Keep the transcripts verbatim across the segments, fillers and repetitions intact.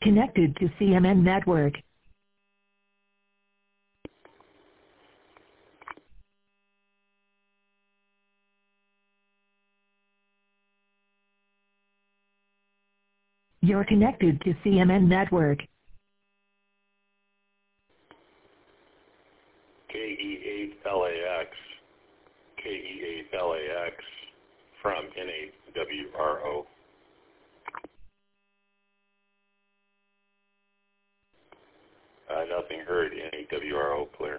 Connected to C M N network. You're connected to C M N network. K E eight L A X, K E eight L A X from N eight W R O. Uh, nothing heard, N eight W R O, clear.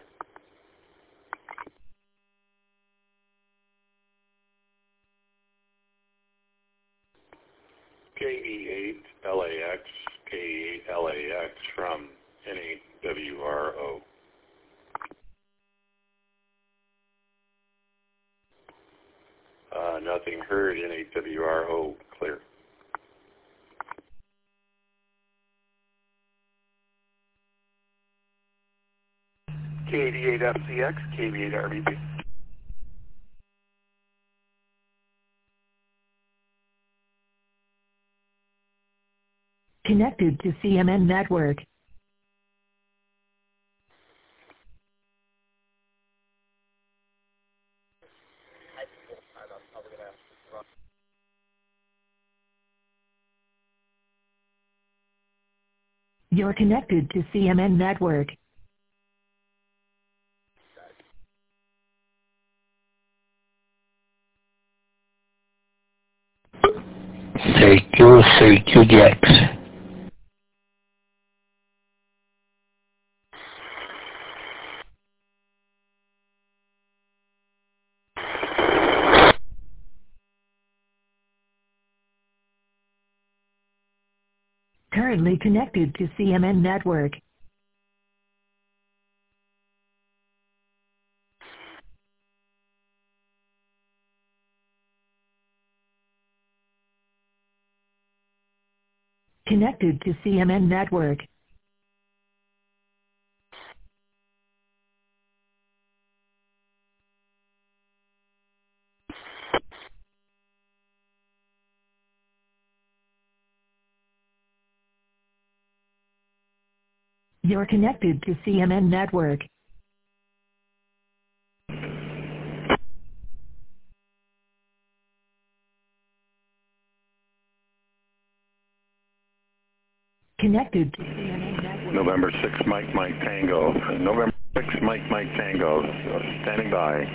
K E eight L A X, K E eight L A X from N eight W R O. Uh, nothing heard, N eight W R O, clear. K eighty-eight F C X, K eighty-eight R B B. Connected to C M N network. You're connected to C M N network. C Q, C Q D X. Currently connected to C M N network. Connected to C M N network. You're connected to C M N network. Connected to C M N network. November sixth, Mike Mike Tango. November sixth, Mike Mike Tango. Uh, standing by.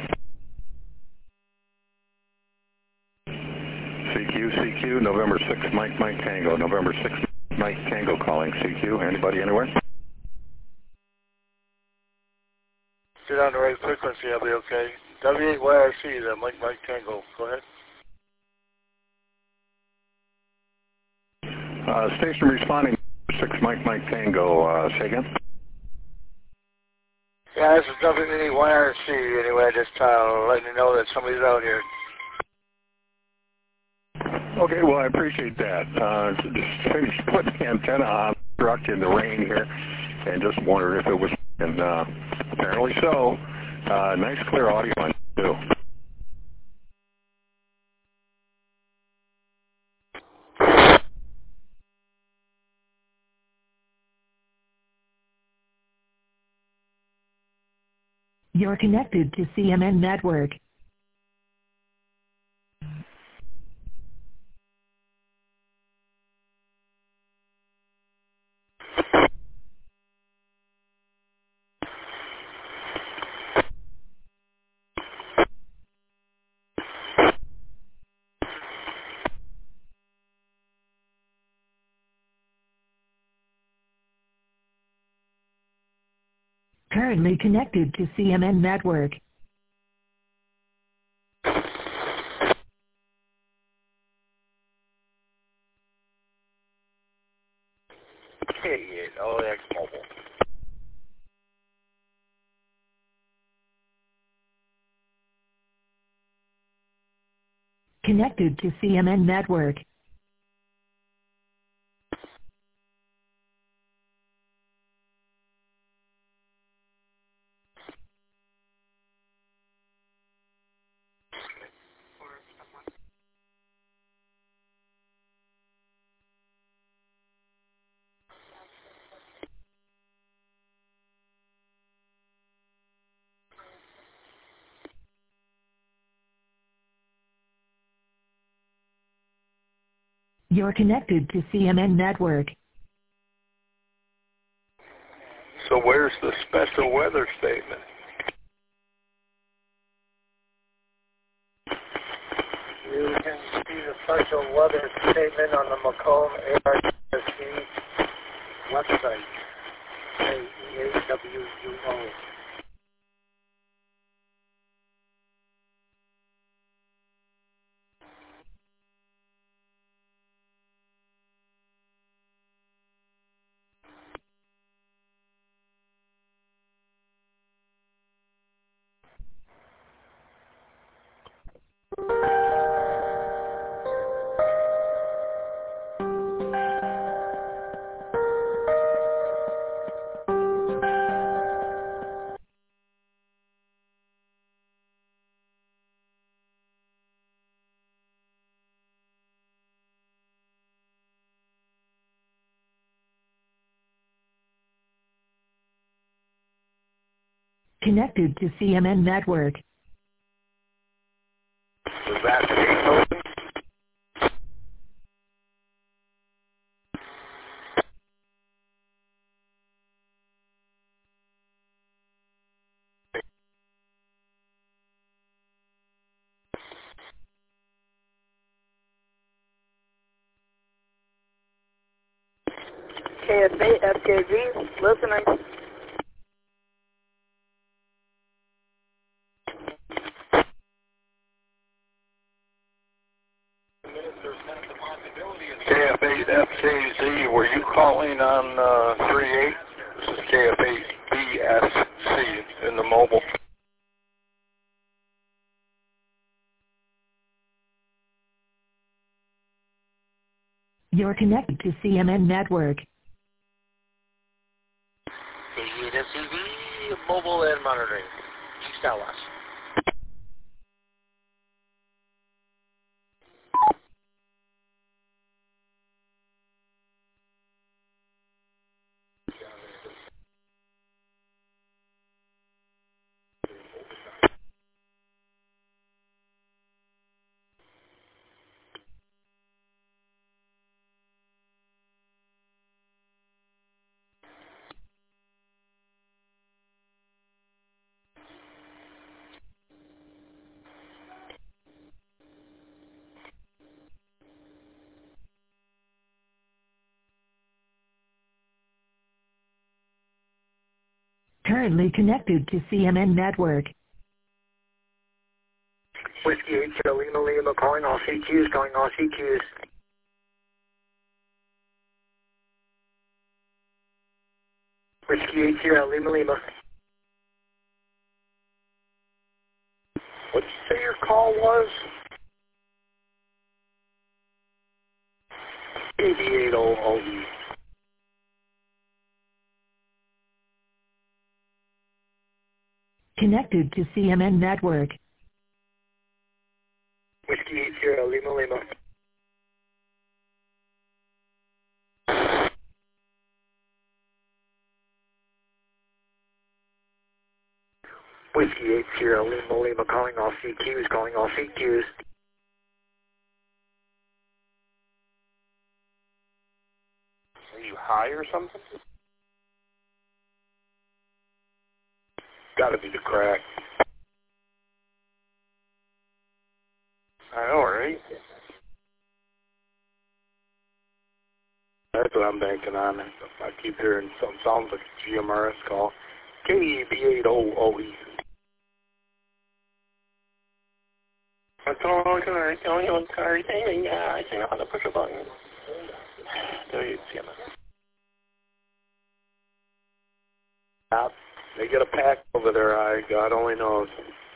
C Q, C Q, November sixth, Mike Mike Tango. November sixth, Mike Tango calling. C Q, anybody anywhere? Get on the right frequency, I'll be okay. W eight Y R C, the Mike Mike Tango. Go ahead. Uh, station responding. six Mike Mike Tango. Uh, say again? Yeah, this is W eight Y R C. Anyway, just uh, letting you know that somebody's out here. Okay, well, I appreciate that. Uh, just finished putting the antenna on, struck in the rain here, and just wondered if it was, and uh, apparently so. Uh, nice clear audio on too. You're connected to C M N network. Currently connected to C M N network. K eight L A X mobile. Connected to C M N network. You're connected to C M N Network. So where's the special weather statement? You can see the special weather statement on the Macomb A R S C website, A E A W U O. Connected to C M N Network. Is that gate open? K F A, F K G, listening. K F eight F K Z, were you calling on uh, three eight? This is K F eight B S C in the mobile. You're connected to C M N Network. K eight S C V, mobile and monitoring. East out west. Currently connected to C M N Network. Whiskey eight zero Lima Lima, calling all C Qs, calling all C Qs. Whiskey eight zero Lima Lima. What did you say your call was? eighty-eight oh oh E. Connected to C M N Network. Whiskey eight zero Lima Lima. Whiskey eight zero Lima Lima, calling all C Qs, calling all C Qs. Are you high or something? Gotta be the crack. I know, right? That's what I'm banking on. I keep hearing something sounds like a G M R S call. K E B eight oh oh E. That's all I can write. Only one card. Yeah, I know how to push a button. W C M S. Stop. They get a pack over their eye. God only knows.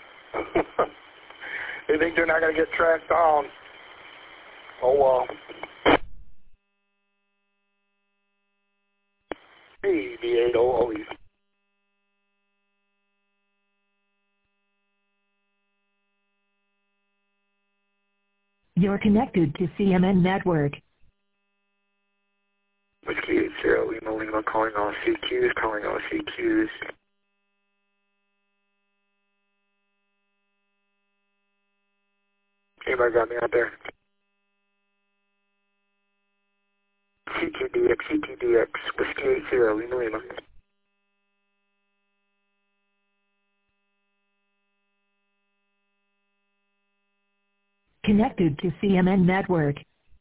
They think they're not going to get tracked down. Oh, well. Hey, B eight oh oh E. You're connected to C M N Network. Whiskey eight zero Lima Lima, calling all C Qs, calling all C Qs. Anybody got me out there? C T D X, C T D X, Whiskey eight zero, Lima Lima. Connected to C M N Network.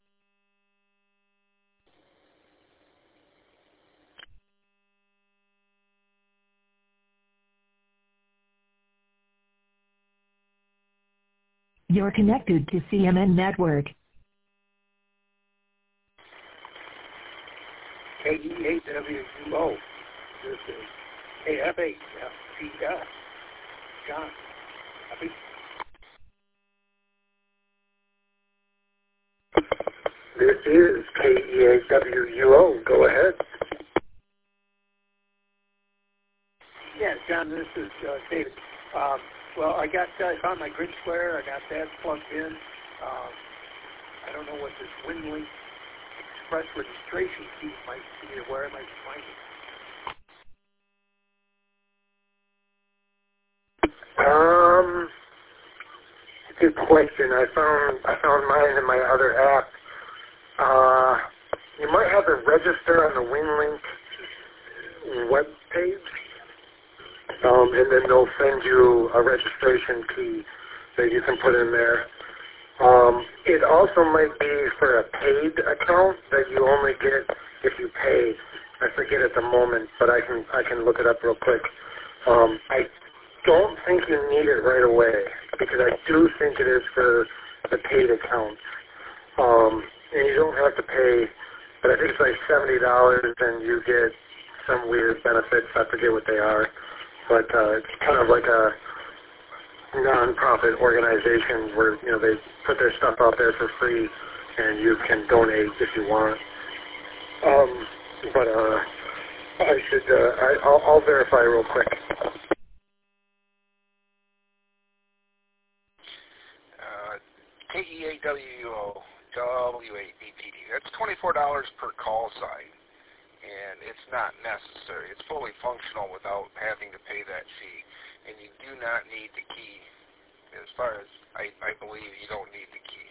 You're connected to C M N Network. K E eight W U O. This is K F eight F P S. John. Copy. This is K E eight W U O. Go ahead. Yeah, John, this is uh, David. Um, well, I got uh, I found my grid square. I got that plugged in. Um, I don't know what this WinLink Express registration key might be, or where I might find it. Um, good question. I found I found mine in my other app. Uh, you might have to register on the WinLink web page, um, and then they'll send you a registration key that you can put in there. Um, it also might be for a paid account that you only get if you pay. I forget at the moment, but I can I can look it up real quick. Um, I don't think you need it right away because I do think it is for the paid accounts. Um, and you don't have to pay, but I think it's like seventy dollars and you get some weird benefits. I forget what they are, but uh, it's kind of like a non-profit organization where, you know, they put their stuff out there for free and you can donate if you want. Um, but uh, I should, uh, I, I'll, I'll verify real quick. Uh, K E eight W U O, W eight D P D. That's twenty-four dollars per call sign, and it's not necessary. It's fully functional without having to pay that fee. And you do not need the key. As far as I, I believe, you don't need the key.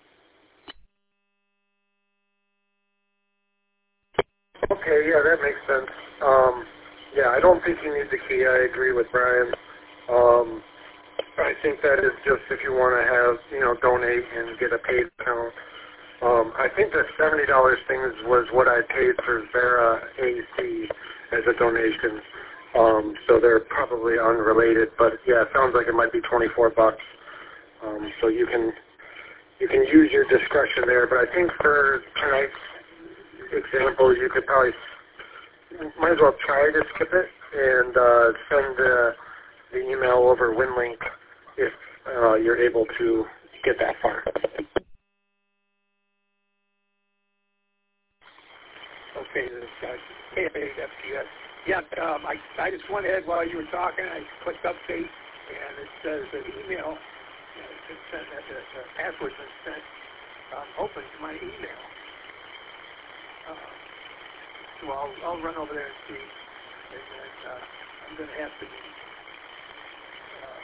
Okay, yeah, that makes sense. Um, yeah, I don't think you need the key. I agree with Brian. Um, I think that is just if you want to have, you know, donate and get a paid account. Um, I think the seventy dollars thing was what I paid for Vera A C as a donation. Um, so they're probably unrelated, but yeah, it sounds like it might be twenty-four bucks. Um, so you can you can use your discretion there. But I think for tonight's example, you could probably might as well try to skip it and uh, send uh, the email over WinLink if uh, you're able to get that far. Okay, this guy's K F eight F P S. Yeah, um, I, I just went ahead while you were talking. I clicked update, and it says an email. Uh, it said that the, the password's been sent. I'm hoping to my email. Uh, so I'll, I'll run over there and see. And then uh, I'm going to have to. Uh,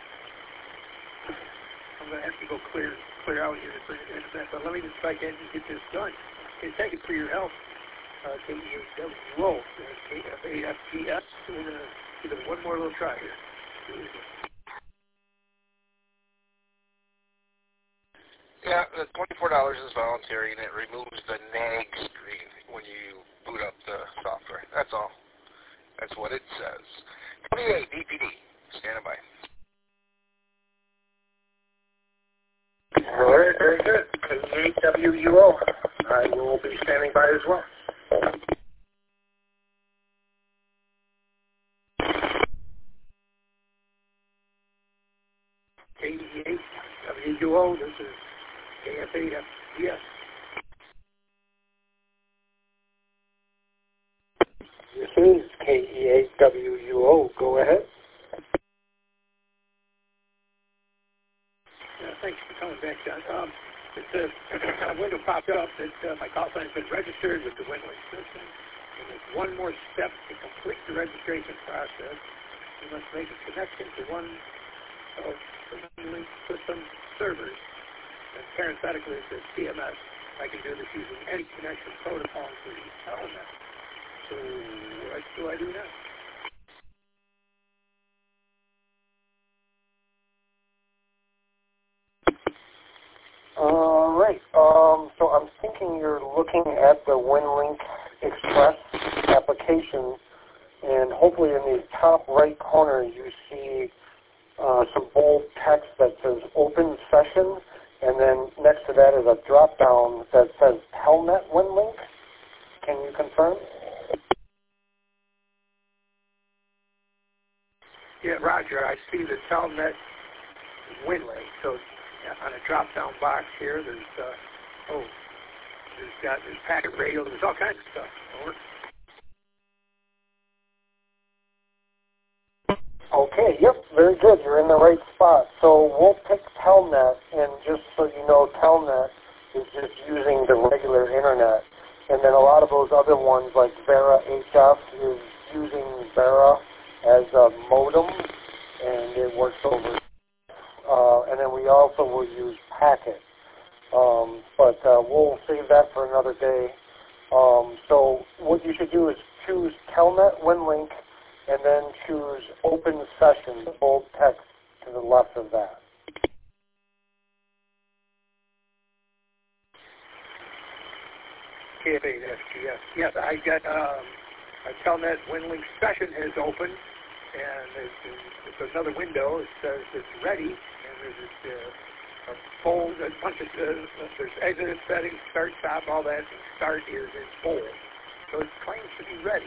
I'm going to have to go clear clear out here for the internet. But let me just try to get this done. Okay, thank you for your help. Uh, K E eight W O, K F eight F P S. We're going to give it one more little try here. Yeah, the twenty-four dollars is voluntary, and it removes the nag screen when you boot up the software. That's all. That's what it says. W eight D P D, standing by. All right, very good. K E eight W U O. I will be standing by as well. K E eight W U O, this is K F eight F P S. This is K E eight W U O. Go ahead. Uh, thanks for coming back, John. Um, it says a window popped up that uh, my call sign has been registered with the WinLink system. And there's one more step to complete the registration process. You must make a connection to one of the WinLink system servers. And parenthetically, it says C M S I can do this using any connection protocol, including Telnet. So what do I do now? All right. Um, so I'm thinking you're looking at the WinLink Express application, and hopefully in the top right corner you see uh, some bold text that says Open Session, and then next to that is a drop-down that says Telnet WinLink. Can you confirm? Yeah, Roger. I see the Telnet WinLink. So on a drop-down box here, there's uh, oh, there's got there's packet radio. There's all kinds of stuff. Over. Okay, yep, very good. You're in the right spot. So we'll pick Telnet, and just so you know, Telnet is just using the regular internet. And then a lot of those other ones, like Vera H F, is using Vera as a modem, and it works over. Uh, and then we also will use Packet. Um, but uh, we'll save that for another day. Um, so what you should do is choose Telnet WinLink, and then choose Open Session, the bold text to the left of that. K F eight F G S. Yes, I got um, a Telnet WinLink session has opened, and there's, there's another window. It says it's ready, and there's uh, a bold, a bunch of, uh, there's exit settings, start, stop, all that, and start is in bold. So it claims to be ready.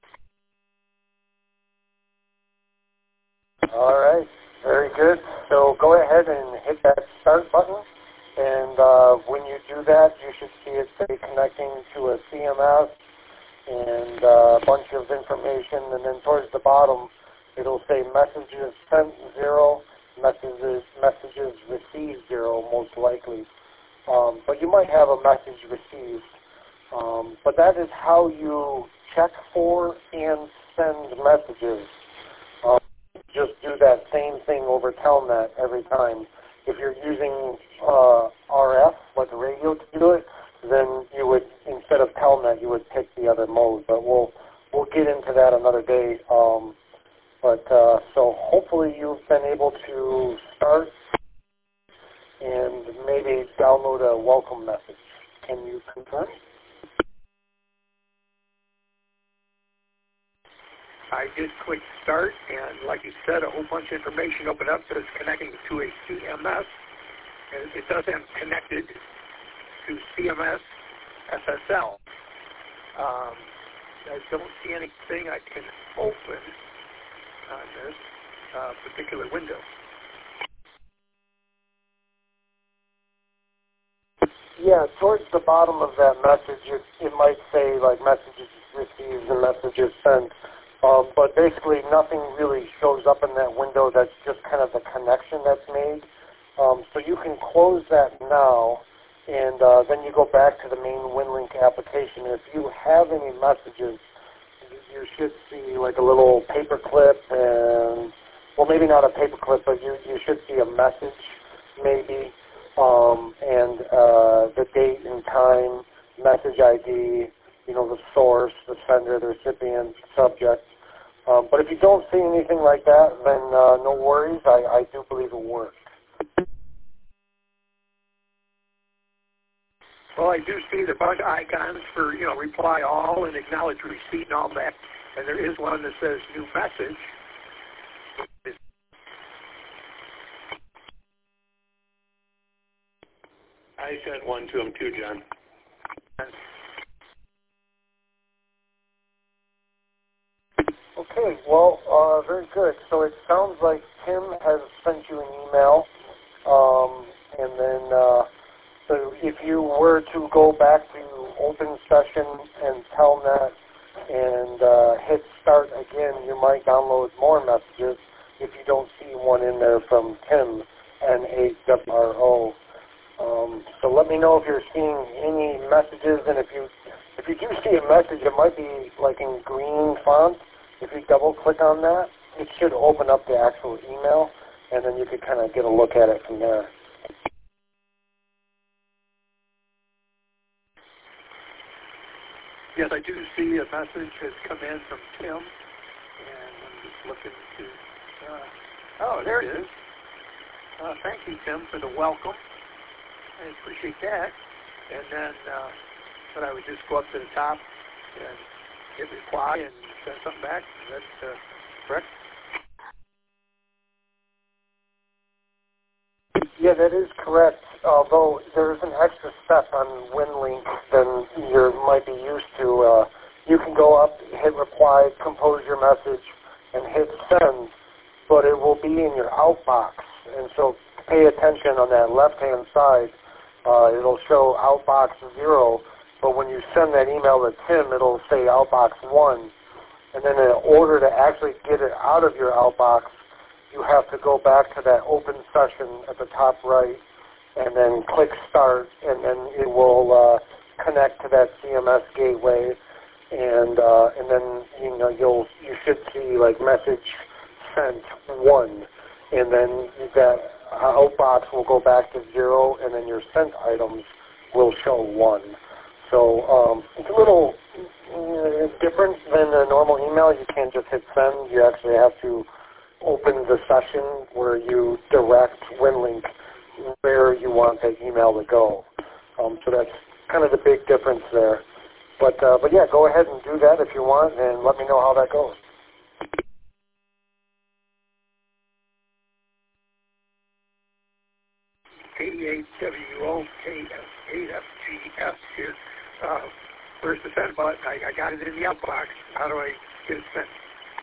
All right, very good. So go ahead and hit that start button, and uh, when you do that, you should see it say connecting to a C M S and uh, a bunch of information, and then towards the bottom, it'll say messages sent zero, messages messages received zero, most likely. Um, but you might have a message received. Um, but that is how you check for and send messages. Um, just do that same thing over Telnet every time. If you're using uh, R F, like a radio, to do it, then you would, instead of Telnet, you would pick the other mode. But we'll we'll get into that another day. Um, but uh, so hopefully you've been able to start and maybe download a welcome message. Can you confirm? I did click start, and like you said, a whole bunch of information opened up that is connecting to a C M S. And it does have connected to C M S S S L. Um, I don't see anything I can open on this uh, particular window. Yeah, towards the bottom of that message, it, it might say like messages received and messages sent. Um, but basically nothing really shows up in that window. That's just kind of the connection that's made. Um, so you can close that now, and uh, then you go back to the main WinLink application. If you have any messages, you should see like a little paper clip, and, well, maybe not a paper clip, but you, you should see a message maybe, um, and uh, the date and time, message I D, you know, the source, the sender, the recipient, subject. Um, but if you don't see anything like that, then uh, no worries. I, I do believe it worked. Well, I do see the bunch of icons for, you know, reply all and acknowledge receipt and all that. And there is one that says new message. I sent one to him too, John. Okay, well, uh, very good. So it sounds like Tim has sent you an email, um, and then uh, so if you were to go back to Open Session and Telnet and uh, hit Start again, you might download more messages if you don't see one in there from Tim, N eight W R O. Um, so let me know if you're seeing any messages, and if you if you do see a message, it might be like in green font. If you double-click on that, it should open up the actual email, and then you could kind of get a look at it from there. Yes, I do see a message has come in from Tim, and I'm just looking to, uh, oh, there it is. Uh, thank you, Tim, for the welcome. I appreciate that. And then, uh, but I would just go up to the top and hit reply and send something back. Is that uh, correct? Yeah, that is correct. Although there's an extra step on WinLink than you might be used to. Uh, you can go up, hit reply, compose your message, and hit send, but it will be in your outbox. And so pay attention on that left-hand side. Uh, it'll show outbox zero, but when you send that email to Tim, it'll say outbox one. And then in order to actually get it out of your outbox, you have to go back to that open session at the top right and then click start, and then it will uh, connect to that C M S gateway, and uh, and then you know you'll you should see like message sent one, and then that outbox will go back to zero, and then your sent items will show one. So um, it's a little uh, different than a normal email. You can't just hit send. You actually have to open the session where you direct WinLink where you want that email to go. Um, so that's kind of the big difference there. But uh, but yeah, go ahead and do that if you want, and let me know how that goes. K E A W O K S A F G S here. Uh, where's the send button? I, I got it in the outbox. How do I get it sent?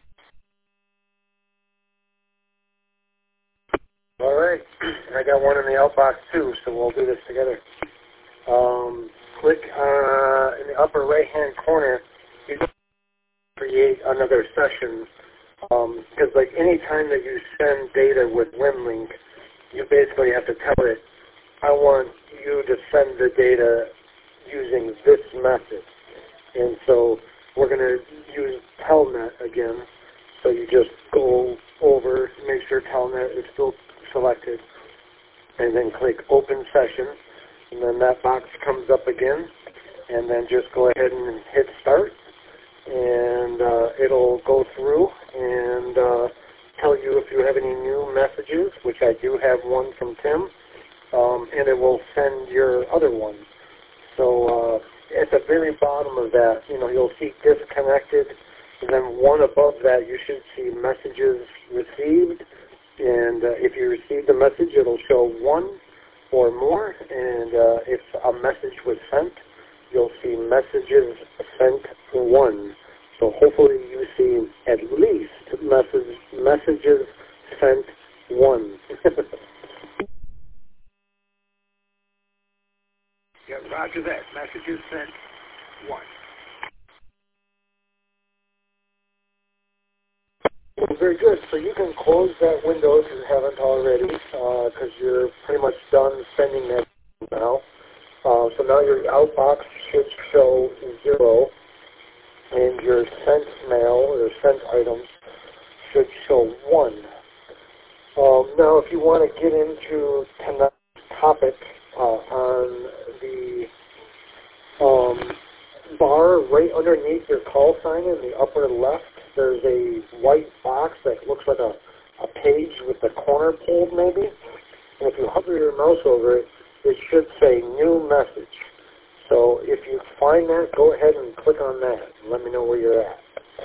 All right, I got one in the outbox too, so we'll do this together. Um, click uh, in the upper right-hand corner, you create another session, because um, like any time that you send data with WinLink, you basically have to tell it, I want you to send the data using this method. And so we're going to use Telnet again. So you just go over, make sure Telnet is still selected, and then click Open Session, and then that box comes up again, and then just go ahead and hit Start, and uh, it'll go through and uh, tell you if you have any new messages, which I do have one from Tim, um, and it will send your other one. So uh, at the very bottom of that, you know, you'll see Disconnected, and then one above that you should see Messages Received. And uh, if you receive the message, it'll show one or more. And uh, if a message was sent, you'll see messages sent one. So hopefully you see at least message, messages sent one. Yeah, roger that. Messages sent one. Well, very good. So you can close that window if you haven't already, because uh, you're pretty much done sending that now. Uh, so now your outbox should show zero, and your sent mail or sent items should show one. Um, now, if you want to get into tonight's topic uh, on the um, bar right underneath your call sign in the upper left, there's a white box that looks like a, a page with the corner pulled maybe. And if you hover your mouse over it, it should say New Message. So if you find that, go ahead and click on that and let me know where you're at.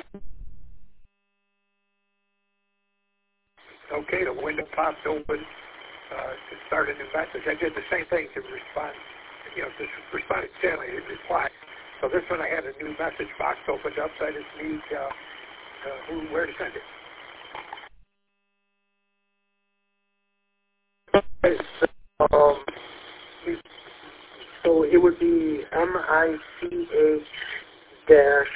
Okay, the window popped open uh, to start a new message. I did the same thing to respond, you know, just responded gently to reply. So this one I had a new message box opened up, so I just need uh, Uh, who, where to send it. Um, so it would be M I C H dash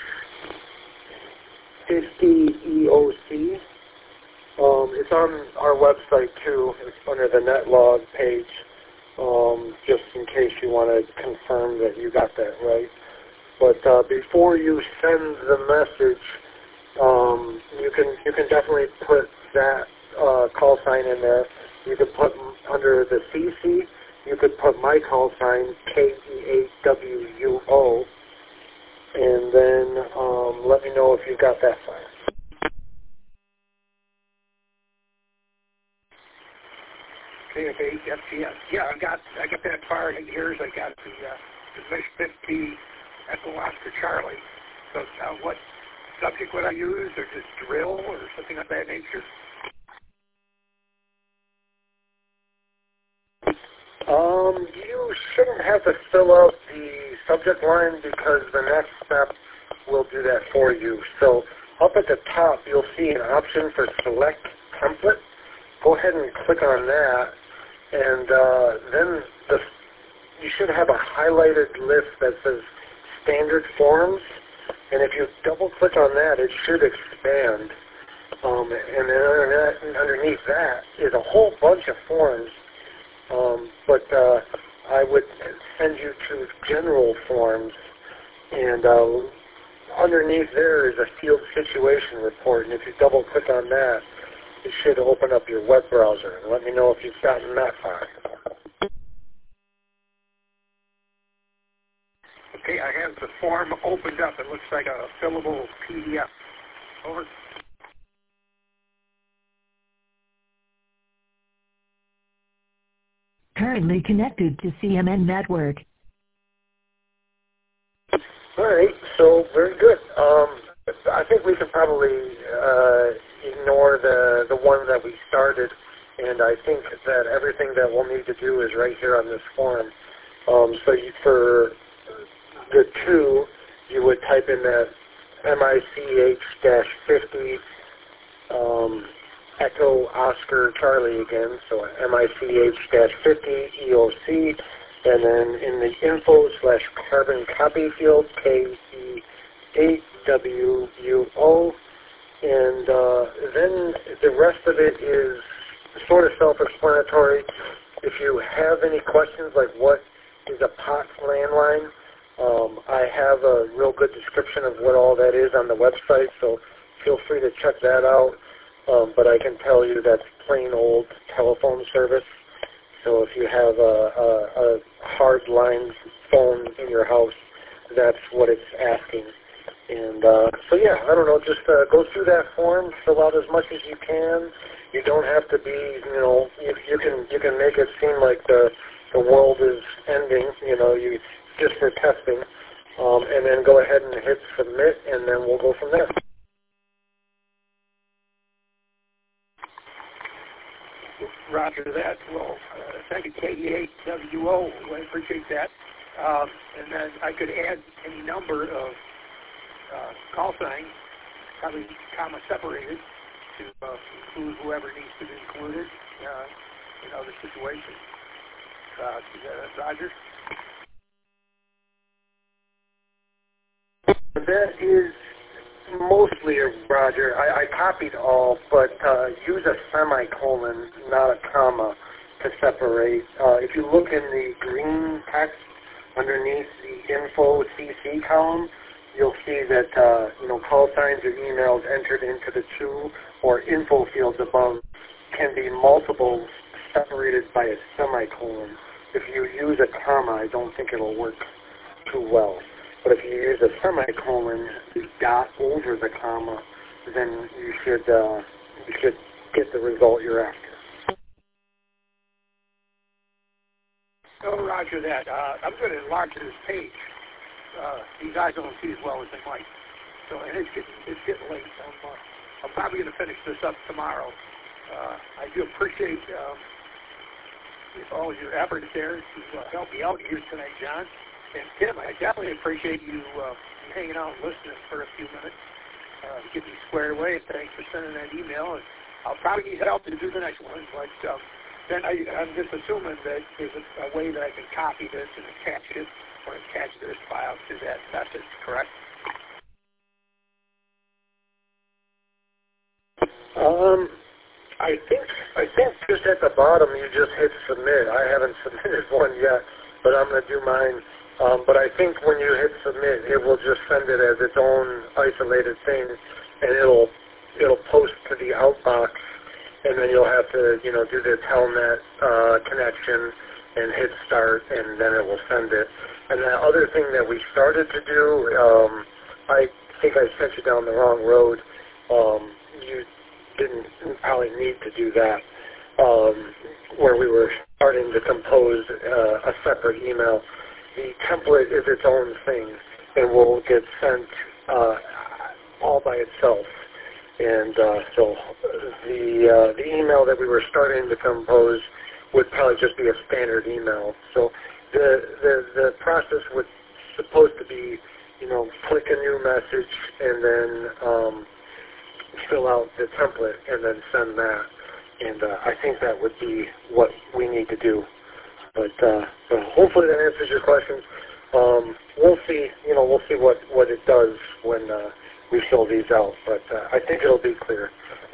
fifty E O C. Um, it's on our website too. It's under the NetLog page, um, just in case you want to confirm that you got that right. But uh, before you send the message, um, you can you can definitely put that uh, call sign in there. You could put under the C C, you could put my call sign, K E A W U O, and then um, let me know if you got that file. K F H F T S. Yeah, I got I got that far in years. I got the uh, the Mish fifty Echo Oscar Charlie. So uh, what subject would I use, or just drill, or something of that nature? Um, you shouldn't have to fill out the subject line because the next step will do that for you. So up at the top, you'll see an option for select template. Go ahead and click on that, and uh, then the, you should have a highlighted list that says standard forms, and if you double click on that, it should expand. Um, and then underneath that is a whole bunch of forms, um, but uh, I would send you to general forms, and uh, underneath there is a field situation report, and if you double click on that, it should open up your web browser, and let me know if you've gotten that far. Okay, I have the form opened up. It looks like a fillable P D F. Over. Currently connected to C M N Network. All right, so very good. Um, I think we can probably uh, ignore the, the one that we started, and I think that everything that we'll need to do is right here on this form. Um, so you, for the two, you would type in that M I C H fifty um, Echo Oscar Charlie again, so M I C H fifty E O C, and then in the info slash carbon copy field, K E eight W U O, and uh, then the rest of it is sort of self-explanatory. If you have any questions like what is a P O T S landline, um, I have a real good description of what all that is on the website, so feel free to check that out. Um, but I can tell you that's plain old telephone service. So if you have a, a, a hard line phone in your house, that's what it's asking. And uh, so yeah, I don't know, just uh, go through that form, fill out as much as you can. You don't have to be, you know, you, you can you can make it seem like the the world is ending, you know, you just for testing, um, and then go ahead and hit submit, and then we'll go from there. Roger that. Well, uh, thank you, K E eight W O. I appreciate that. Um, and then I could add any number of uh, call signs, probably comma separated, to uh, include whoever needs to be included uh, in other situations. Uh, is that Roger? That is mostly a Roger. I, I copied all, but uh, use a semicolon, not a comma, to separate. Uh, if you look in the green text underneath the info C C column, you'll see that uh, you know call signs or emails entered into the to or info fields above can be multiples separated by a semicolon. If you use a comma, I don't think it'll work too well. But if you use a semicolon, the dot over the comma, then you should uh, you should get the result you're after. Oh, Roger that. Uh, I'm going to enlarge this page. Uh, these guys don't see as well as they might. So, and it's getting, it's getting late. I'm, uh, I'm probably going to finish this up tomorrow. Uh, I do appreciate um, all your efforts there to uh, help me out here tonight, John. And Tim, I definitely appreciate you uh, hanging out and listening for a few minutes uh, to get me squared away. Thanks for sending that email. And I'll probably need help to do the next one. But um, then I, I'm just assuming that there's a, a way that I can copy this and attach it or attach this file to that message, correct? Um, I think I think just at the bottom you just hit submit. I haven't submitted one yet, but I'm going to do mine. Um, but I think when you hit submit, it will just send it as its own isolated thing, and it'll it'll post to the outbox, and then you'll have to you know do the Telnet uh, connection and hit start, and then it will send it. And the other thing that we started to do, um, I think I sent you down the wrong road. Um, you didn't probably need to do that, um, where we were starting to compose uh, a separate email. The template is its own thing and will get sent uh, all by itself. And uh, so the uh, the email that we were starting to compose would probably just be a standard email. So the the, the process was supposed to be, you know, click a new message and then um, fill out the template and then send that. And uh, I think that would be what we need to do. But uh, so hopefully that answers your questions. Um, we'll see. You know, we'll see what, what it does when uh, we fill these out. But uh, I think it'll be clear.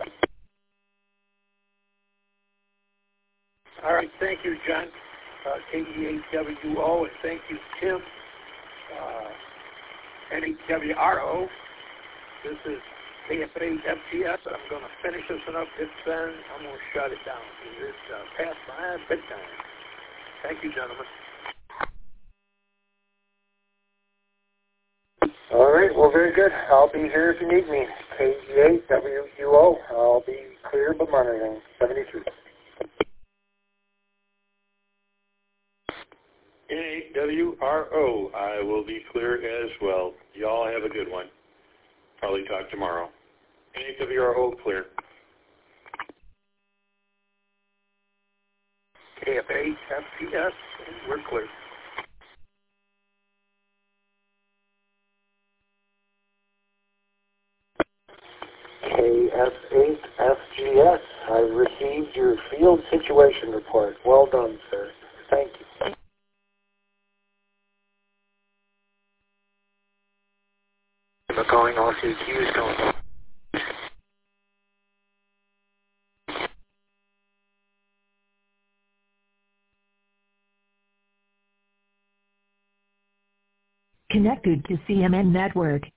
All right. Thank you, John. Uh, K E H W O, and thank you, Tim. Uh, N H W R O. This is K F A F T S. I'm going to finish this one up. It's then I'm going to shut it down. It's uh, past my bedtime. Thank you, gentlemen. All right. Well, very good. I'll be here if you need me. K E A W U O. I'll be clear but monitoring. seventy-three. N A W R O. I will be clear as well. Y'all have a good one. Probably talk tomorrow. N A W R O clear. K F A F T S, we're clear. K F eight F G S. I received your field situation report. Well done, sir. Thank you. I'm calling all C Qs going. Connected to C M N Network.